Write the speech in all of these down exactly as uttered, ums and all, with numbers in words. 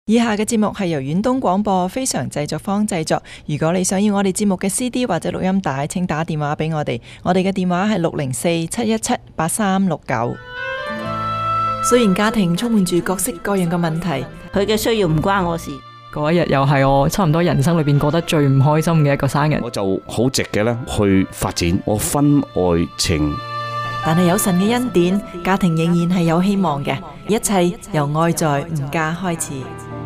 以下嘅節目係由遠東廣播非常製作坊製作。如果你想要我哋節目嘅 C D 或者錄音帶，請打電話俾我哋。我哋嘅電話係六零四七一七八三六九。雖然家庭充滿住各式各樣嘅問題， 佢嘅需要唔關我事。 嗰一日又係我差唔多人生裏邊過得最唔開心嘅一個生日。 我就好直嘅咧去發展我婚外情。 但係有神嘅恩典，家庭仍然係有希望嘅。一切由愛在吾家開始。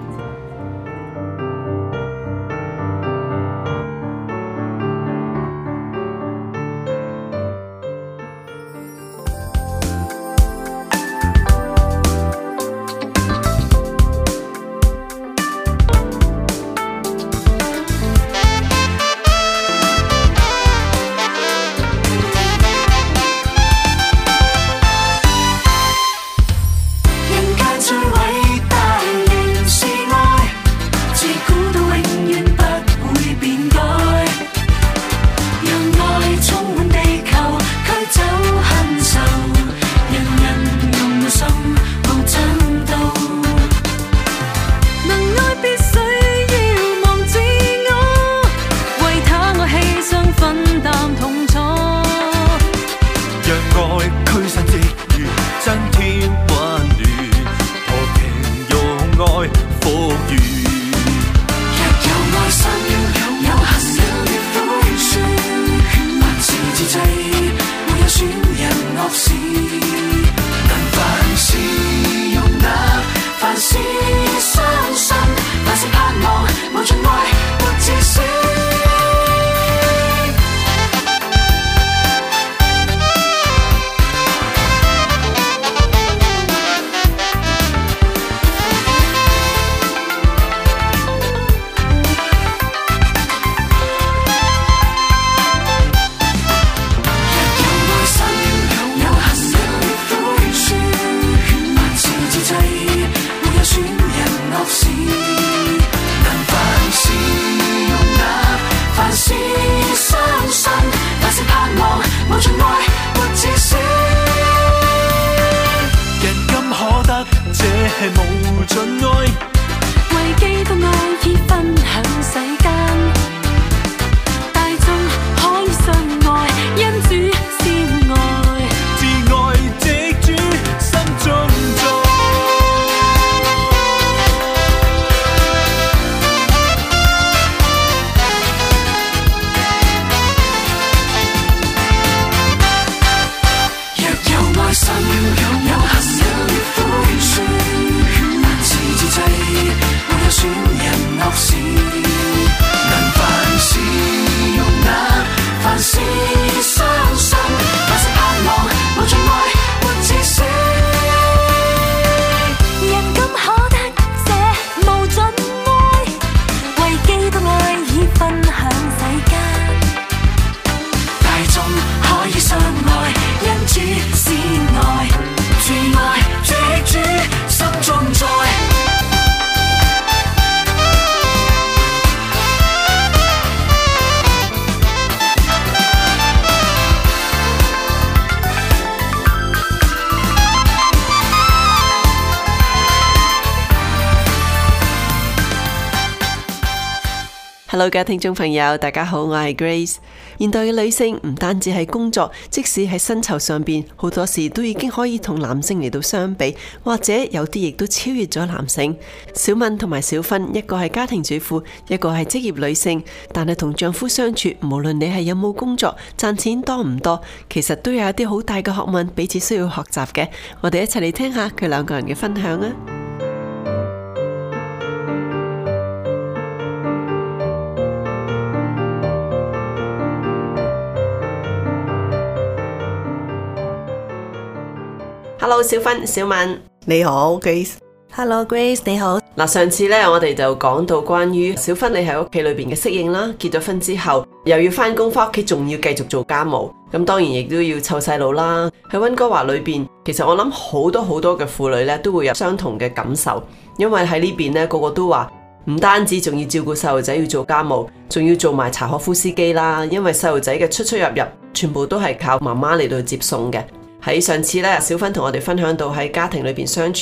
Hello， 各位聽眾朋友，大家好，我係 Grace。現代嘅女性唔單止係工作，即使喺薪酬上邊，好多時都已經可以同男性嚟到相比，或者有啲亦都超越咗男性。小敏同埋小芬，一個係家庭主婦，一個係職業女性，但係同丈夫相處，無論你係有冇工作，賺錢多唔多，其實都有一啲好大嘅學問，彼此需要學習嘅。我哋一齊嚟聽下佢兩個人嘅分享啊！Hello， 小芬、小敏， 你好 Grace。Hello Grace， 你好。 嗱，上次咧我哋就講到關於小芬你喺屋企裏邊嘅適應啦，結咗婚之後又要翻工翻屋企，仲要繼續做家務，咁當然亦都要湊細路啦。喺溫哥華裏邊，其實我諗好多好多嘅婦女咧都會有相同嘅感受，因為喺呢邊咧個個都話唔單止仲要照顧細路仔，要做家務，仲要做埋查可夫司機啦，因為細路仔嘅出出入入全部都係靠媽媽嚟到接送嘅。喺上次咧，小芬同我哋分享到喺家庭裏邊相處，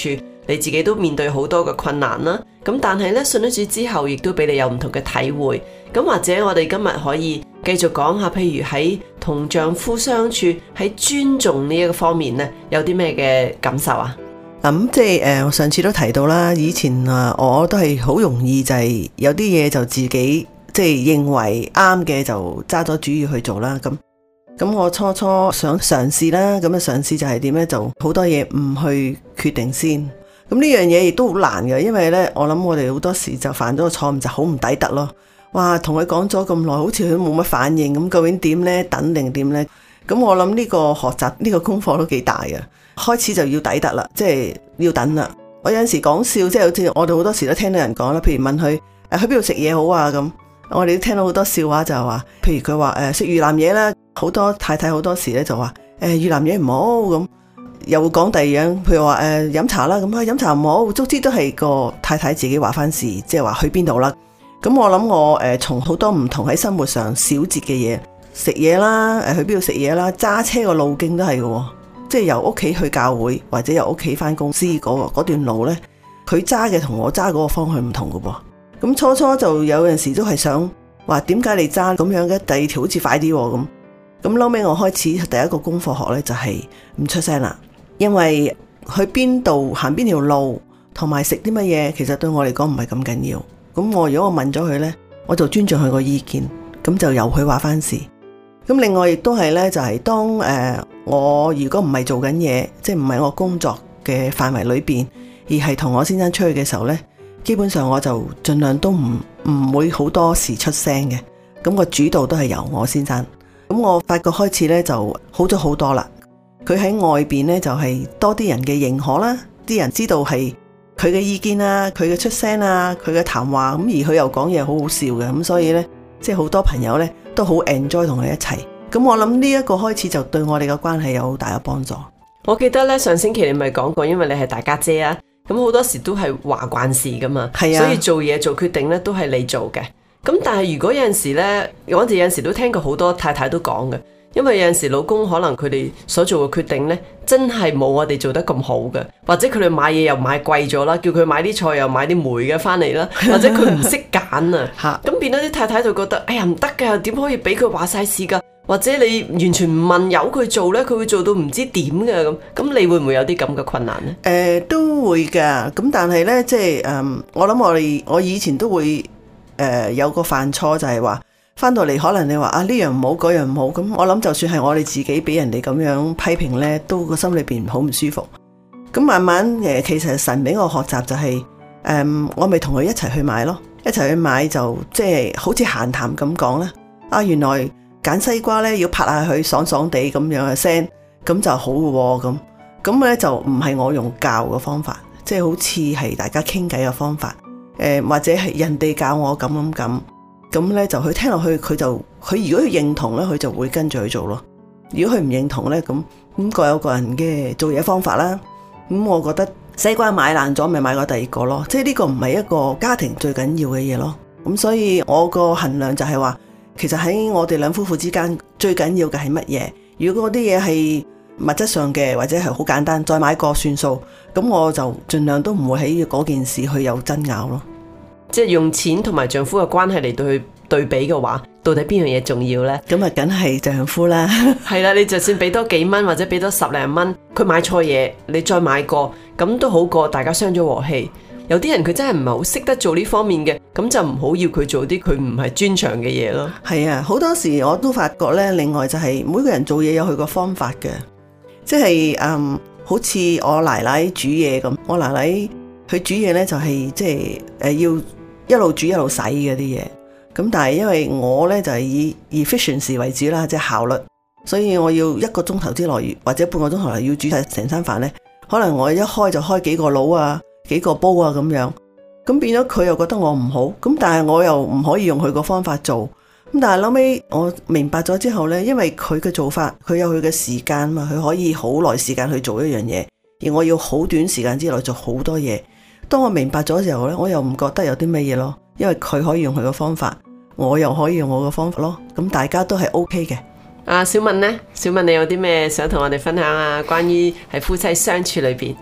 你自己都面對好多嘅困難啦。咁但係呢，信咗主之後，亦都俾你有唔同嘅體會。咁或者我哋今日可以繼續講下，譬如喺同丈夫相處，喺尊重呢一個方面呢，有啲咩嘅感受啊？ 咁即係誒，我上次都提到啦，以前啊，我都係好容易就係有啲嘢就自己即係認為啱嘅就揸咗主意去做啦。咁咁我初初想嘗試啦，咁嘅嘗試就係點呢？就好多嘢唔去決定先。咁呢樣嘢亦都好難嘅，因為呢，我諗我哋好多時就犯咗個錯誤，就好唔抵得咯。哇，同佢講咗咁耐，好似佢都冇乜反應，咁究竟點呢？等定點呢？咁我諗呢個學習呢個功課都幾大嘅。開始就要抵得啦，即係要等啦。我有陣時講笑，即係好似我哋好多時都聽到人講啦，譬如問佢誒去邊度食嘢好啊咁，我哋都聽到好多笑話就係話，譬如佢話誒食越南嘢啦，好多太太好多時咧就話誒越南嘢唔好咁，又會講第二樣，譬如話誒飲茶啦咁啊飲茶唔好，總之都係個太太自己話翻事，即係話去邊度啦。咁我諗我誒從好多唔同喺生活上小節嘅嘢，食嘢啦，誒去邊度食嘢啦，揸車個路徑都係嘅。即係由屋企去教會或者由屋企翻公司嗰個嗰段路呢，佢揸嘅同我揸嗰個方向唔同嘅噃。咁初初就有陣時都係想話點解你揸咁樣嘅，第二條好似快啲咁。咁後尾我開始第一個功課學呢，就係唔出聲啦，因為去邊度行邊條路同埋食啲乜嘢，其實對我嚟講唔係咁緊要。咁我如果我問咗佢呢，我就尊重佢個意見，咁就由佢話翻事。咁另外亦都係呢，就係當誒、呃、我如果唔係做緊嘢，即係唔係我工作嘅範圍裏邊，而係同我先生出去嘅時候呢，基本上我就盡量都唔唔會好多時出聲嘅。咁個主導都係由我先生。咁我發覺開始呢就好咗好多啦。佢喺外邊呢，就係多啲人嘅認可啦，啲人知道係佢嘅意見啊，佢嘅出聲啊，佢嘅談話，咁而佢又講嘢好好笑嘅，咁所以呢，即係好多朋友呢都好 enjoy 同佢一齊。咁我諗呢一個開始就對我哋嘅關係有好大嘅幫助。 我記得呢，上星期你咪講過，因為你係大家姐啊，咁好多時都係話慣事噶嘛，係啊，所以做嘢做決定呢都係你做嘅。咁但係如果有陣時呢，我哋有陣時都聽過好多太太都講嘅，因為有陣時老公可能佢哋所做嘅決定呢，真係冇我哋做得咁好嘅，或者佢哋買嘢又買貴咗啦，叫佢買啲菜又買啲梅嘅翻嚟啦，或者佢唔識揀啊，咁變咗啲太太就覺得，哎呀唔得噶，點可以俾佢話晒事噶？或者你完全唔問由佢做呢，佢會做到唔知點嘅咁，咁你會唔會有啲咁嘅困難呢？ 誒、呃，都會噶，咁但係呢，即係誒、嗯，我諗我哋我以前都會誒、呃、有個犯錯，就係話翻到嚟可能你話啊呢樣唔好，嗰樣唔好，咁我諗就算係我哋自己俾人哋咁樣批評呢，都個心裏邊好唔舒服。咁慢慢誒，其實神俾我學習就係、是、誒、嗯，我咪同佢一齊去買咯，一齊去買就即係好似閒談咁講啦。啊，原來揀西瓜咧要拍下佢爽爽地咁樣嘅聲，咁就好嘅喎。咁咁咧就唔係我用教嘅方法，即係好似係大家傾偈嘅方法，誒、呃、或者係人哋教我咁咁咁，咁咧就佢聽落去，佢就佢如果佢認同咧，佢就會跟住去做咯。如果佢唔認同咧，咁咁各有各人嘅做嘢方法啦。咁我覺得西瓜買爛咗，咪買過第二個咯。即係呢個唔係一個家庭最緊要嘅嘢咯。咁所以我個衡量就係話，其實喺我哋兩夫婦之間最緊要嘅係乜嘢？如果嗰啲嘢係物質上嘅，或者係好簡單，再買個算數，咁我就盡量都唔會喺嗰件事去有爭拗咯。 即係用錢同埋丈夫嘅關係嚟到去對比嘅話，到底邊樣嘢重要呢？ 咁啊，梗係丈夫啦。 係啦，你就算俾多幾蚊或者俾多十零蚊，佢買錯嘢，你再買過，咁都好過大家傷咗和氣。有啲人佢真係唔係好識得做呢方面嘅，咁就唔好要佢做啲佢唔係專長嘅嘢咯。係啊，好多時我都發覺呢，另外就係每個人做嘢有佢個方法嘅，即係嗯，好似我奶奶煮嘢咁，我奶奶佢煮嘢呢，就係即係誒要一路煮一路洗嘅啲嘢，咁但係因為我呢，就係以 efficiency 為主啦，即係效率，所以我要一個鐘頭之內或者半個鐘頭內要煮晒成餐飯呢，可能我一開就開幾個爐啊，幾個煲啊咁樣，咁變咗佢又覺得我唔好，咁但係我又唔可以用佢個方法做，咁但係後尾我明白咗之後呢，因為佢嘅做法，佢有佢嘅時間嘛，佢可以好耐時間去做一樣嘢，而我要好短時間之內做好多嘢。當我明白咗之後呢，我又唔覺得有啲乜嘢咯，因為佢可以用佢嘅方法，我又可以用我嘅方法咯，咁大家都係 OK 嘅。 啊，小敏呢？小敏你有啲咩想同我哋分享啊？關於喺夫妻相處裏邊？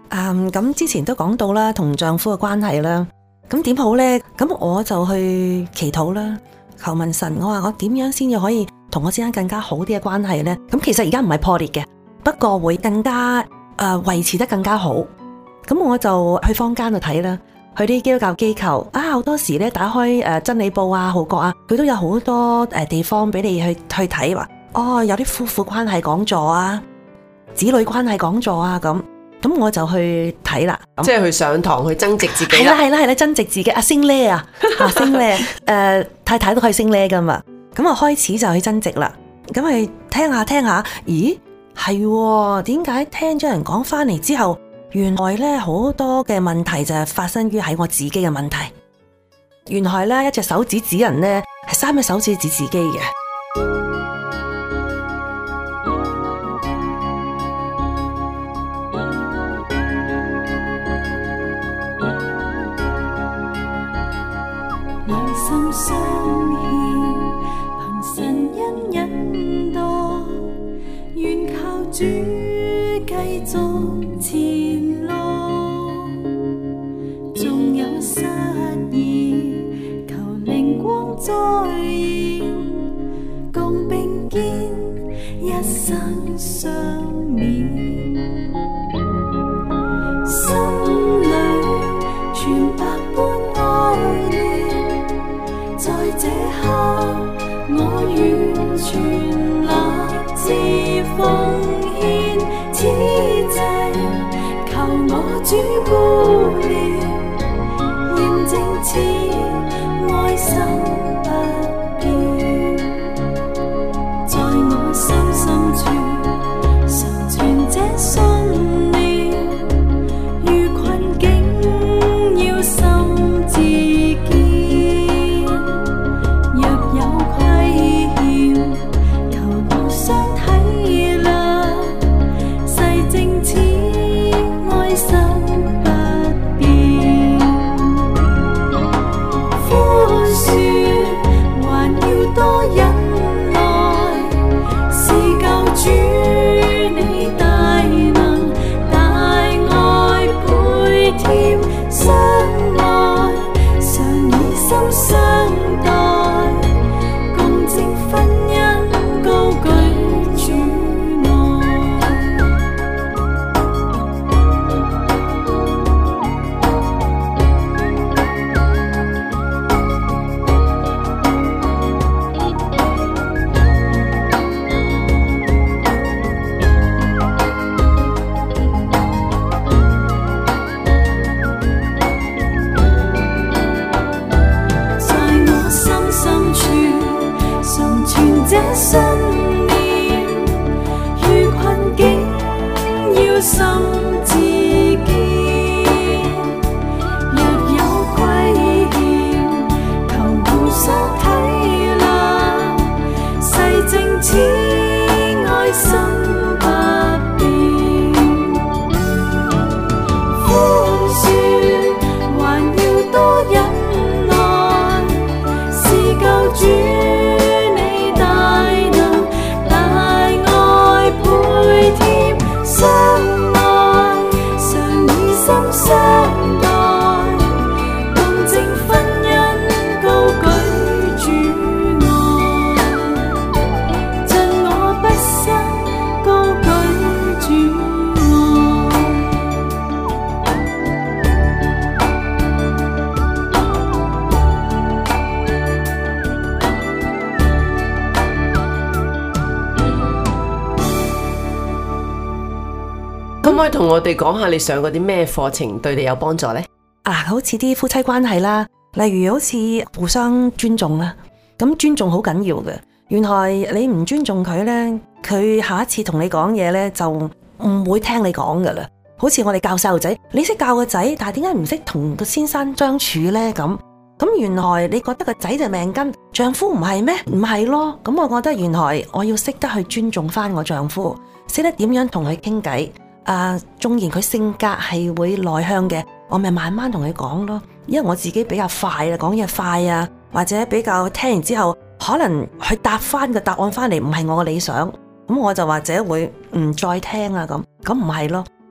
嗯，咁之前都講到啦，同丈夫嘅關係啦，咁點好呢？咁我就去祈禱啦，求問神，我話我點樣先至可以同我之間更加好啲嘅關係呢？咁其實而家唔係破裂嘅，不過會更加誒維持得更加好。咁我就去坊間度睇啦，去啲基督教機構啊，好多時咧打開誒真理報啊、號角啊，佢都有好多誒地方俾你去去睇，話哦有啲夫婦關係講座啊、子女關係講座啊咁。咁我就去睇啦， 即係去上堂去增值自己係啦啦。 係啦係啦，增值自己啊，升呢啊，啊升呢，誒太太都可以升呢噶嘛。咁啊開始就去增值啦。咁去聽下聽下，咦係點解聽咗人講翻嚟之後，原來咧好多嘅問題就係發生於喺我自己嘅問題。原來咧一隻手指指人咧，係三隻手指指自己嘅。 心相牽，憑神恩引導，願靠主繼續前路。縱有失意，求靈光再現，共並肩一生相勉。心裏全百般愛念。在這刻，我完全立志奉獻，此際求我主顧念，驗證此愛心不變，在我心深處常存這信念，遇困境要心自堅。 可唔可以同我哋講下你上過啲咩課程對你有幫助呢？ 啊，好似啲夫妻關係啦，例如好似互相尊重啦，咁尊重好緊要嘅。原來你唔尊重佢呢，佢下一次同你講嘢呢，就唔會聽你講噶啦。好似我哋教細路仔，你識教個仔，但係點解唔識同個先生相處呢？咁咁原來你覺得個仔就命根，丈夫唔係咩？唔係咯。咁我覺得原來我要識得去尊重翻我丈夫，識得點樣同佢傾偈。啊，縱然佢性格係會內向嘅，我咪慢慢同佢講咯。因為我自己比較快啦，講嘢快啊，或者比較聽完之後，可能佢答翻個答案翻嚟唔係我嘅理想，咁我就或者會唔再聽啊咁，咁唔係咯。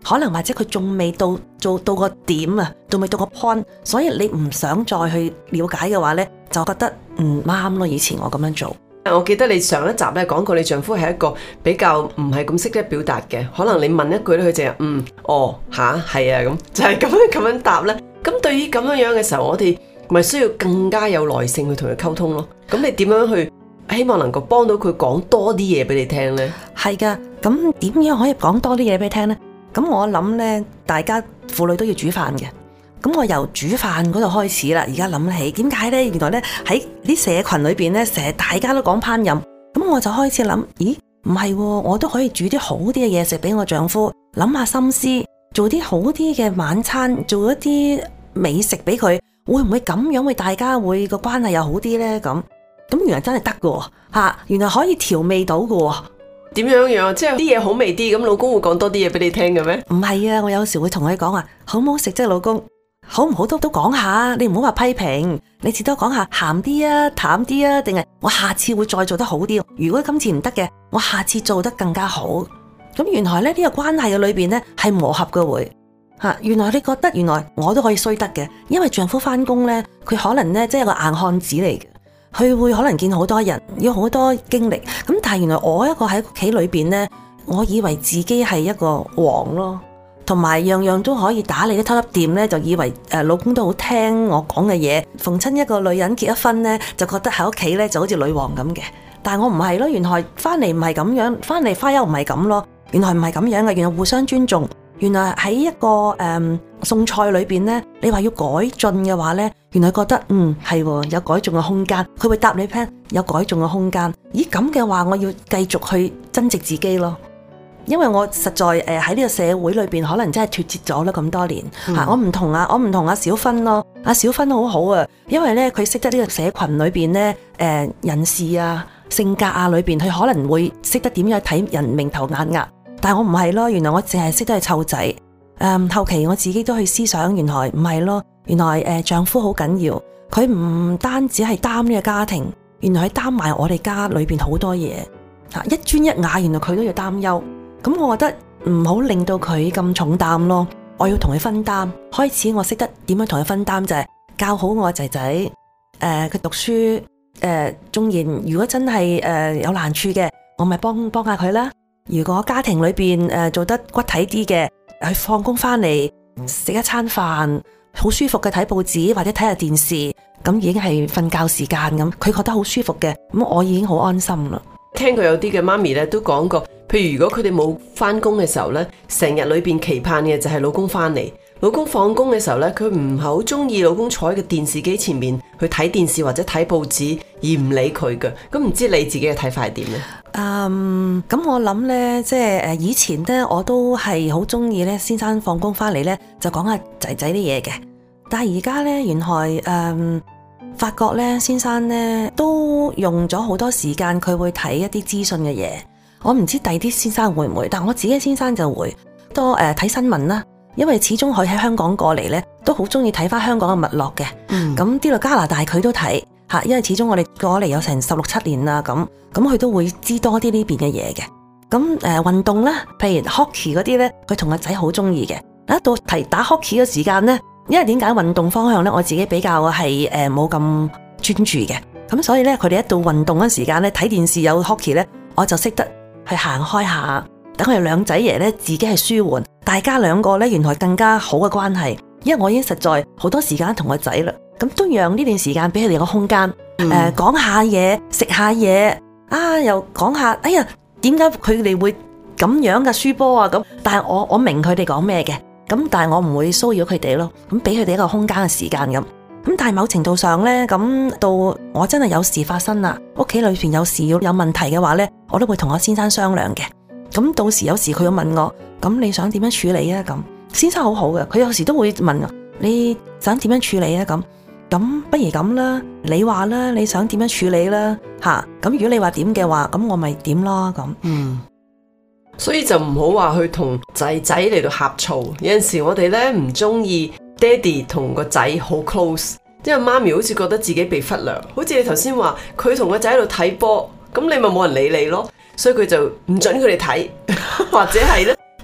可能或者佢仲未到做到個點啊，仲未到個 point， 所以你唔想再去了解嘅話呢，就覺得唔啱咯。以前我咁樣做。 我記得你上一集咧講過，你丈夫係一個比較唔係咁識得表達嘅，可能你問一句咧，佢淨係嗯哦吓係啊咁，就係咁樣咁樣答咧。咁對於咁樣樣嘅時候，我哋咪需要更加有耐性去同佢溝通咯。咁你點樣去希望能夠幫到佢講多啲嘢俾你聽呢？ 係噶，咁點樣可以講多啲嘢俾你聽呢？咁我諗呢，大家婦女都要煮飯嘅。咁我由煮飯嗰度開始啦，而家諗起點解呢？原來呢，喺啲社群裏邊呢，成日大家都講烹飪，咁我就開始諗，咦，唔係喎，我都可以煮啲好啲嘅嘢食俾我丈夫，諗下心思，做啲好啲嘅晚餐，做一啲美食俾佢，會唔會咁樣會大家會個關係又好啲呢？咁咁原來真係得㗎吓，原來可以調味到㗎。 點樣樣？即係啲嘢好味啲，咁老公會講多啲嘢俾你聽嘅咩？ 唔係啊，我有時會同佢講話，好唔好食啫，老公？好唔好都都講下，你唔好話批評，你至多講下鹹啲啊、淡啲啊，定係我下次會再做得好啲。如果今次唔得嘅，我下次做得更加好。咁原來咧呢、呢個關係嘅裏邊咧係磨合嘅會吓。原來你覺得原來我都可以衰得嘅，因為丈夫翻工咧，佢可能咧即係個硬漢子嚟嘅，佢會可能見好多人，有好多經歷。咁但係原來我一個喺屋企裏邊咧，我以為自己係一個王咯。同埋樣樣都可以打理得偷得掂咧，就以為誒老公都好聽我講嘅嘢。逢親一個女人結咗婚咧，就覺得喺屋企咧就好似女王咁嘅。但係我唔係咯，原來翻嚟唔係咁樣，翻嚟花休唔係咁咯。原來唔係咁樣嘅，原來互相尊重。原來喺一個誒餸、嗯、菜裏邊咧，你話要改進嘅話咧，原來覺得嗯係有改進嘅空間。佢會答你聽有改進嘅空間。咦咁嘅話，我要繼續去增值自己咯。因為我實在誒喺呢個社會裏邊，可能真係脫節咗啦咁多年嚇、嗯。我唔同啊，我唔同阿小芬咯。阿小芬好好啊，因為咧佢識得呢個社群裏邊咧誒人事啊、性格啊裏邊，佢可能會識得點樣睇人明頭眼額。但係我唔係咯，原來我淨係識得去湊仔。誒、嗯、後期我自己都去思想，原來唔係咯，原來誒、呃、丈夫好緊要，佢唔單止係擔呢個家庭，原來係擔埋我哋家裏邊好多嘢嚇。一磚一瓦，原來佢都要擔憂。咁我覺得唔好令到佢咁重擔咯，我要同佢分擔。開始我識得點樣同佢分擔，就係、是、教好我仔仔，誒、呃、佢讀書，誒、呃、縱然如果真係誒、呃、有難處嘅，我咪幫幫下佢啦。如果家庭裏邊誒、呃、做得骨體啲嘅，佢放工翻嚟食一餐飯，好舒服嘅睇報紙或者睇下電視，咁已經係瞓覺時間咁，佢覺得好舒服嘅，咁我已經好安心啦。 聽過有啲嘅媽咪咧都講過，譬如如果佢哋冇翻工嘅時候咧，成日裏邊期盼嘅就係老公翻嚟。老公放工嘅時候咧，佢唔係好中意老公坐喺個電視機前面去睇電視或者睇報紙而唔理佢嘅。咁唔知你自己嘅睇法係點咧？ 嗯，咁我諗咧，即係誒以前咧，我都係好中意咧，先生放工翻嚟咧就講下仔仔啲嘢嘅。但係而家咧，原來誒。嗯發覺咧，先生咧都用咗好多時間，佢會睇一啲資訊嘅嘢。我唔知第啲先生會唔會，但我自己先生就會多誒睇、呃、新聞啦。因為始終佢喺香港過嚟咧，都好中意睇翻香港嘅脈絡嘅。咁啲到加拿大佢都睇吓，因為始終我哋過嚟有成十六七年啦，咁咁佢都會知多啲呢邊嘅嘢嘅。咁誒運動咧，譬如 hockey 嗰啲咧，佢同個仔好中意嘅。一到提打 hockey 嘅時間咧。因為點解運動方向咧，我自己比較係誒冇咁專注嘅，咁所以咧佢哋一到運動嗰時間咧，睇電視有 hockey 咧，我就識得去行開下，等佢哋兩仔爺咧自己係舒緩，大家兩個咧原來更加好嘅關係。因為我已經實在好多時間同個仔啦，咁都讓呢段時間俾佢哋個空間，誒、嗯呃、講下嘢，食下嘢，啊又講下，哎呀點解佢哋會咁樣嘅輸波啊咁，但係我我明佢哋講咩嘅。咁但係我唔會騷擾佢哋咯，咁俾佢哋一個空間嘅時間咁。咁但係某程度上咧，咁到我真係有事發生啦，屋企裏邊有事要有問題嘅話咧，我都會同我先生商量嘅。咁到時有時佢要問我，咁你想點樣處理啊？咁先生好好嘅，佢有時都會問我，你想點樣處理啊？咁咁不如咁啦，你話啦，你想點樣處理啦？吓，咁如果你話點嘅話，咁我咪點咯咁。嗯。 所以就唔好話去同仔仔嚟到呷醋，有陣時我哋咧唔中意爹哋同個仔好 close， 因為媽咪好似覺得自己被忽略，好似你頭先話佢同個仔喺度睇波，咁你咪冇人理你咯，所以佢就唔准佢哋睇，或者係咧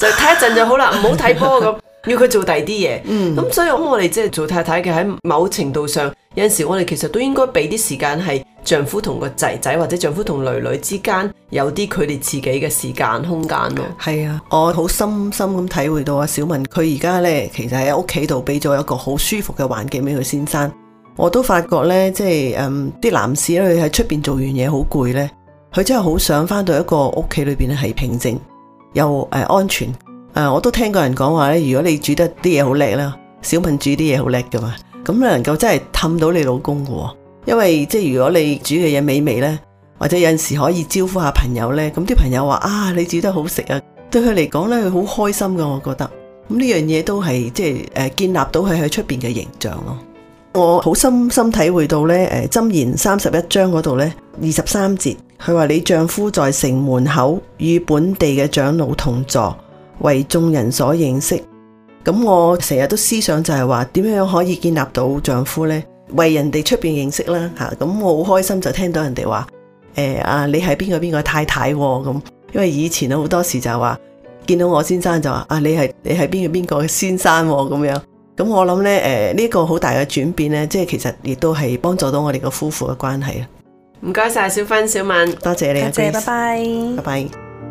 就睇一陣就好啦，唔好睇波咁，要佢做第二啲嘢。 嗯， 咁所以咁我哋即係做太太嘅喺某程度上，有陣時我哋其實都應該俾啲時間係丈夫同個仔仔或者丈夫同女女之間有啲佢哋自己嘅時間空間咯。 係啊，我好深深咁體會到啊，小文佢而家呢，其實喺屋企度俾咗一個好舒服嘅環境俾佢先生。我都發覺呢，即係誒啲男士咧，佢喺出邊做完嘢好攰呢，佢真係好想翻到一個屋企裏邊咧係平靜又誒、呃、安全。誒、呃，我都聽過人講話咧，如果你煮得啲嘢好叻啦，小文煮啲嘢好叻噶嘛，咁你能夠真係氹到你老公噶。因為即係如果你煮嘅嘢美味呢，或者有陣時可以招呼下朋友呢，咁啲朋友話啊，你煮得好食啊，對佢嚟講呢，佢好開心噶。我覺得咁呢樣嘢都係即係誒建立到佢喺出邊嘅形象咯。我好深深體會到呢，誒箴言三十一章嗰度呢，二十三節，佢話你丈夫在城門口與本地嘅長老同坐，為眾人所認識。咁我成日都思想就係話點樣可以建立到丈夫呢？為人哋出邊認識啦吓。咁我好開心就聽到人哋話誒啊，你係邊個邊個太太咁，因為以前好多時就係話見到我先生就話啊，你係你係邊個邊個嘅先生咁樣。咁我諗咧，誒呢個好大嘅轉變咧，即係其實亦都係幫助到我哋個夫婦嘅關係啊！ 唔該晒小芬、小敏， 多謝你， 多謝，拜拜， 拜拜。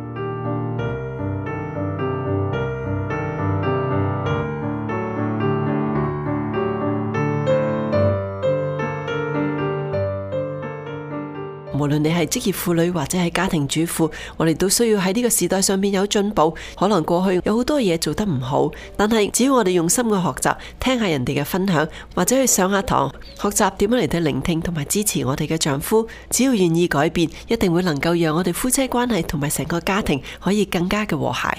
無論你係職業婦女或者係家庭主婦，我哋都需要喺呢個時代上面有進步。可能過去有好多嘢做得唔好，但係只要我哋用心去學習，聽下人哋嘅分享，或者去上下堂，學習點樣嚟到聆聽同埋支持我哋嘅丈夫，只要願意改變，一定會能夠讓我哋夫妻關係同埋成個家庭可以更加嘅和諧。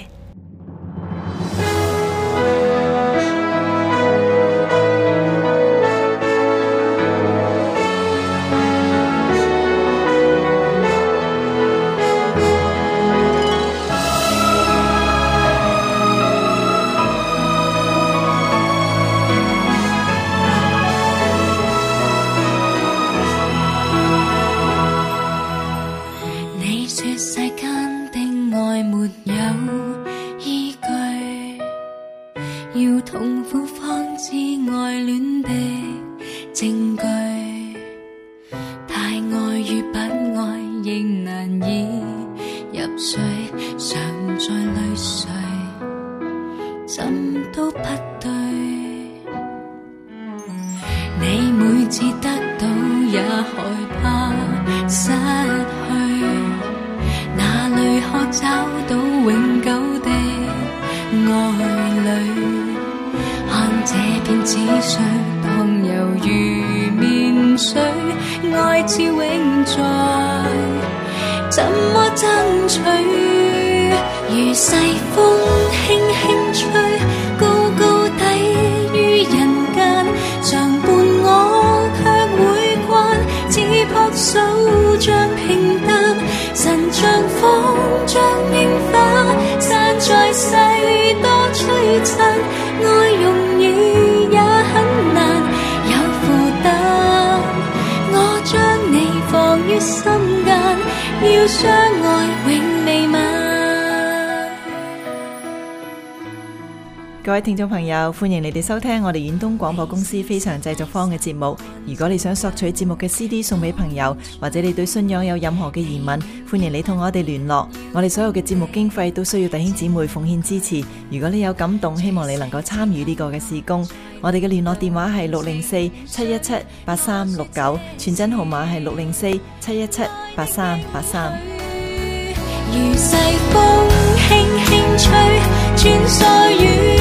各位聽眾朋友，歡迎你哋收聽我哋遠東廣播公司非常製作坊嘅節目。如果你想索取節目嘅 C D 送俾朋友，或者你對信仰有任何嘅疑問，歡迎你同我哋聯絡。我哋所有嘅節目經費都需要弟兄姊妹奉獻支持。如果你有感動，希望你能夠參與呢個嘅事工。我哋嘅聯絡電話係六零四七一七八三六九，傳真號碼係六零四七一七八三八三。如細風輕輕吹，穿梭於